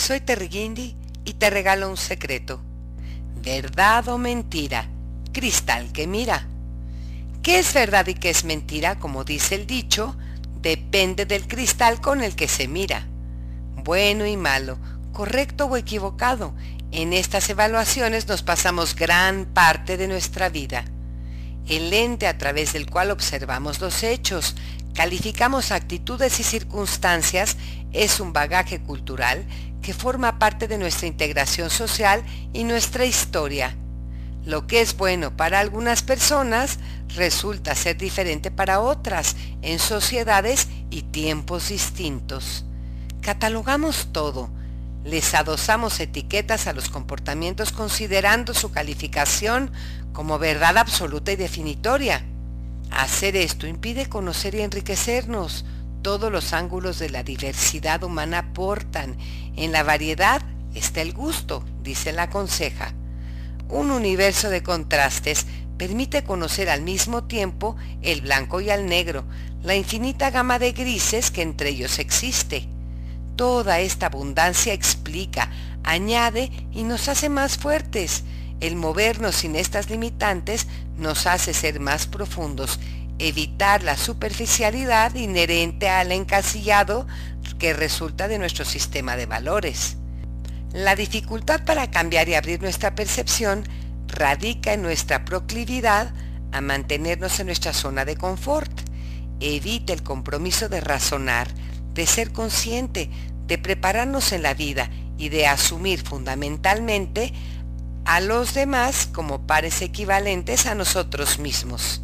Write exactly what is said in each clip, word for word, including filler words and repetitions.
Soy Terry Guindy y te regalo un secreto. ¿Verdad o mentira? Cristal que mira. ¿Qué es verdad y qué es mentira? Como dice el dicho, depende del cristal con el que se mira. Bueno y malo, correcto o equivocado, en estas evaluaciones nos pasamos gran parte de nuestra vida. El lente a través del cual observamos los hechos, calificamos actitudes y circunstancias es un bagaje cultural que forma parte de nuestra integración social y nuestra historia. Lo que es bueno para algunas personas resulta ser diferente para otras en sociedades y tiempos distintos. Catalogamos todo, les adosamos etiquetas a los comportamientos considerando su calificación como verdad absoluta y definitoria. Hacer esto impide conocer y enriquecernos. Todos los ángulos de la diversidad humana aportan. En la variedad está el gusto, dice la conseja. Un universo de contrastes permite conocer al mismo tiempo el blanco y el negro, la infinita gama de grises que entre ellos existe. Toda esta abundancia explica, añade y nos hace más fuertes. El movernos sin estas limitantes nos hace ser más profundos, evitar la superficialidad inherente al encasillado que resulta de nuestro sistema de valores. La dificultad para cambiar y abrir nuestra percepción radica en nuestra proclividad a mantenernos en nuestra zona de confort. Evita el compromiso de razonar, de ser consciente, de prepararnos en la vida y de asumir fundamentalmente a los demás como pares equivalentes a nosotros mismos.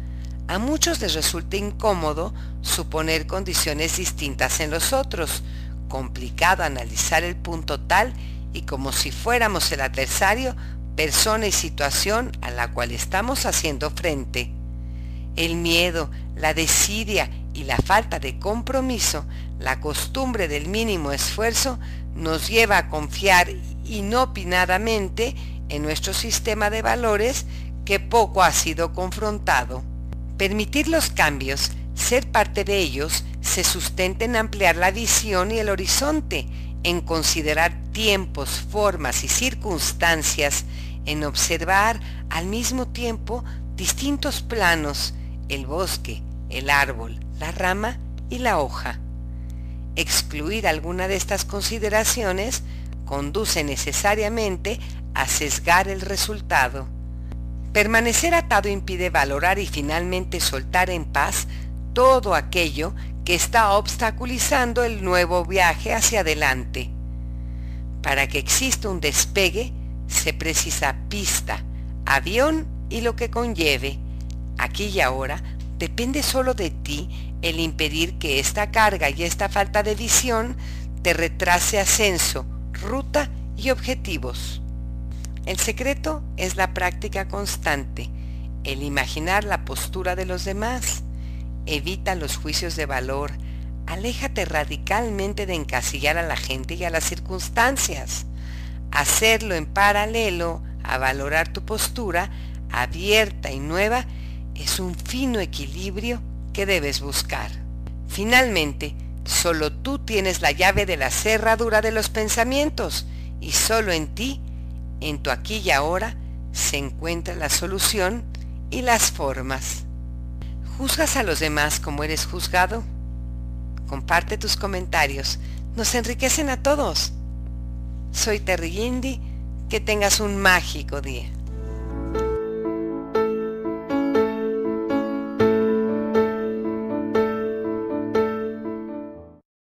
A muchos les resulta incómodo suponer condiciones distintas en los otros, complicado analizar el punto tal y como si fuéramos el adversario, persona y situación a la cual estamos haciendo frente. El miedo, la desidia y la falta de compromiso, la costumbre del mínimo esfuerzo, nos lleva a confiar inopinadamente en nuestro sistema de valores que poco ha sido confrontado. Permitir los cambios, ser parte de ellos, se sustenta en ampliar la visión y el horizonte, en considerar tiempos, formas y circunstancias, en observar al mismo tiempo distintos planos, el bosque, el árbol, la rama y la hoja. Excluir alguna de estas consideraciones conduce necesariamente a sesgar el resultado. Permanecer atado impide valorar y finalmente soltar en paz todo aquello que está obstaculizando el nuevo viaje hacia adelante. Para que exista un despegue, se precisa pista, avión y lo que conlleve. Aquí y ahora depende solo de ti el impedir que esta carga y esta falta de visión te retrase ascenso, ruta y objetivos. El secreto es la práctica constante, el imaginar la postura de los demás. Evita los juicios de valor, aléjate radicalmente de encasillar a la gente y a las circunstancias. Hacerlo en paralelo a valorar tu postura abierta y nueva es un fino equilibrio que debes buscar. Finalmente, solo tú tienes la llave de la cerradura de los pensamientos y solo en ti, en tu aquí y ahora, se encuentra la solución y las formas. ¿Juzgas a los demás como eres juzgado? Comparte tus comentarios, nos enriquecen a todos. Soy Terry Guindy, que tengas un mágico día.